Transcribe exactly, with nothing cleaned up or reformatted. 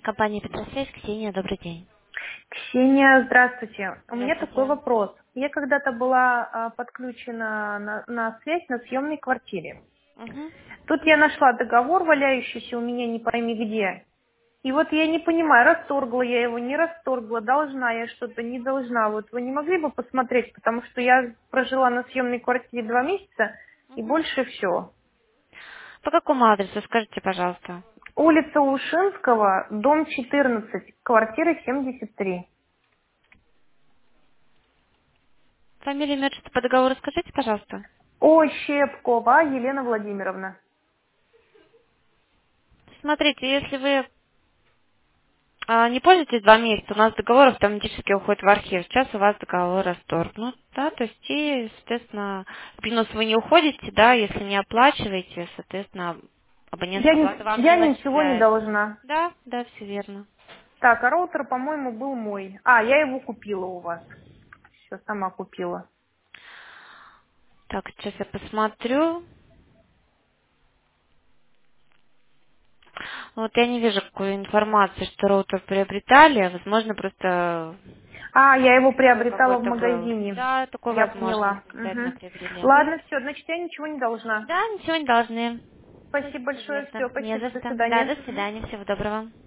Компания Петросвязь, Ксения, добрый день. Ксения, здравствуйте. У меня такой Здравствуйте. вопрос. Я когда-то была а, подключена на, на связь на съемной квартире. Угу. Тут я нашла договор, валяющийся у меня не пойми где. И вот я не понимаю, расторгла я его, не расторгла, должна я что-то, не должна. Вот вы не могли бы посмотреть, потому что я прожила на съемной квартире два месяца и Угу. больше все. По какому адресу, скажите, пожалуйста? Улица Ушинского, дом четырнадцать, квартира семьдесят три. Фамилия, имя, отчество по договору скажите, пожалуйста. О, Щепкова Елена Владимировна. Смотрите, если вы а, не пользуетесь два месяца, у нас договор автоматически уходит в архив. Сейчас у вас договор расторгнут, да, то есть и, соответственно, в плюс вы не уходите, да, если не оплачиваете, соответственно, Я, абонентская ни- плата вам не я ничего не начисляется. должна. Да, да, все верно. Так, а роутер, по-моему, был мой. А, я его купила у вас. Все, сама купила. Так, сейчас я посмотрю. Вот я не вижу какой информации, что роутер приобретали. Возможно, просто А, я его сбой приобретала в какой-то был. магазине. Да, такое Я возможно, поняла. когда именно Мгм. приобрели. Ладно, все, значит, я ничего не должна. Да, ничего не должны. Спасибо Все большое, верно. все, Не спасибо, за до что. Да, свидания. до свидания. Всего доброго.